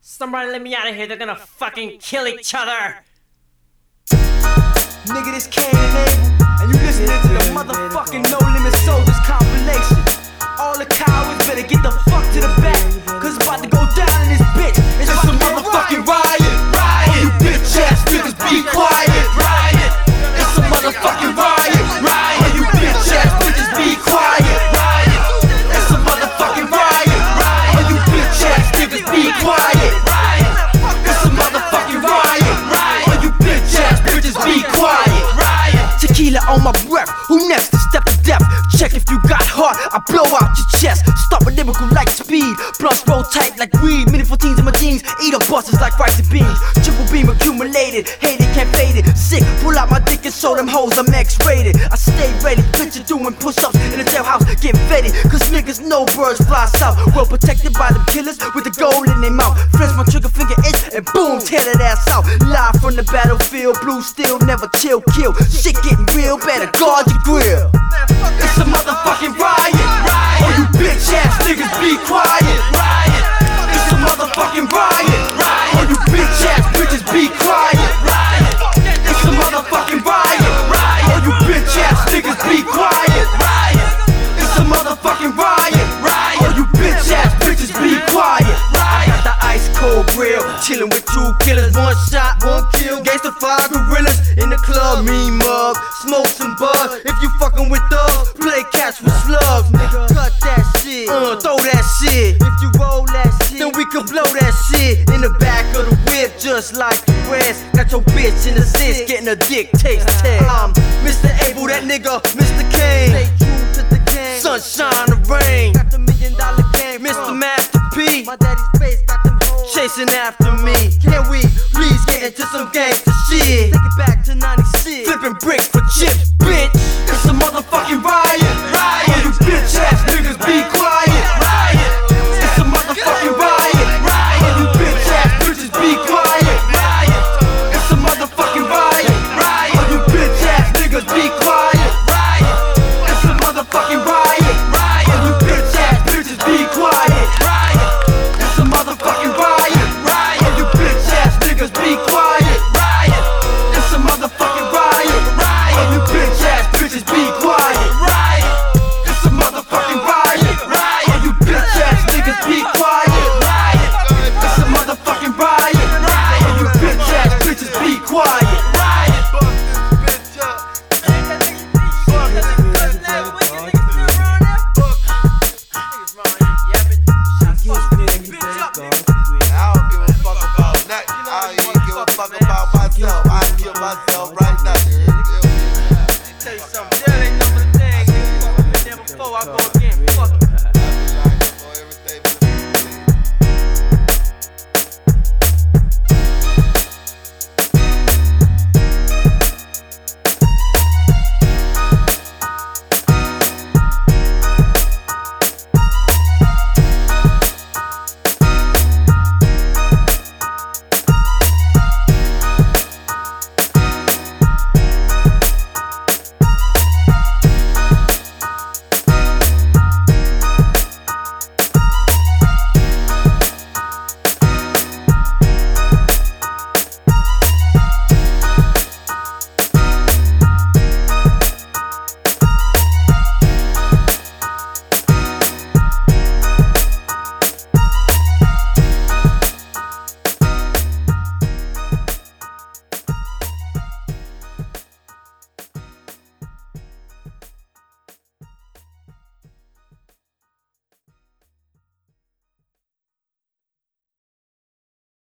Somebody let me out of here, they're gonna fucking kill each other! Nigga, this Cain and Abel, and you listening to the motherfucking No Limit Soldiers compilation. All the cowards better get the fuck to the back, cause it's about to go down in this bitch. It's a motherfucking riot. All you bitch ass niggas be quiet. It's a motherfucking riot. All you bitch ass bitches be quiet. It's a motherfucking riot. All you bitch ass niggas be quiet. It's a motherfucking riot. All you bitch ass bitches be quiet. Tequila on my breath, who next to step to death? Check if you got heart, I blow out your chest. Start with lyrical like speed, blunts roll tight like weed. Meaningful teens in my jeans, eat up busters like rice and beans. Triple beam accumulated, hate it, can't fade it. Sick, pull out my dick and show them hoes I'm X-rated. I stay ready, picture doing push-ups in the jailhouse, get vetted. Cause niggas know birds fly south. Well protected by them killers with the gold in their mouth. French my trigger finger itch and boom, tear that ass out. Live from the battlefield, blue steel, never chill, kill. Shit getting real, better guard your grill. It's a motherfucking riot. All you bitch ass niggas be quiet. It's a motherfucking riot. All you bitch ass bitches be quiet. It's a motherfucking riot. All you bitch ass niggas be quiet. It's a motherfucking riot. All you bitch ass bitches be quiet. I got the ice cold grill, chillin' with two killers, one shot, one kill. Gangsta 5 gorillas in the club, mean mug, smoke some bud. If you fuckin' with thugs, play catch with slugs, nigga. Cut that shit, throw that shit. If you roll that shit, then we can blow that shit in the back of the whip, just like the rest. Got your bitch in the sis, getting a dick taste test. I'm Mr. Abel, that nigga, Mr. Cain. Stay true to the game, sunshine or rain. Got the $1 million game, Mr. Master P. My daddy's face got them hoes chasing after me.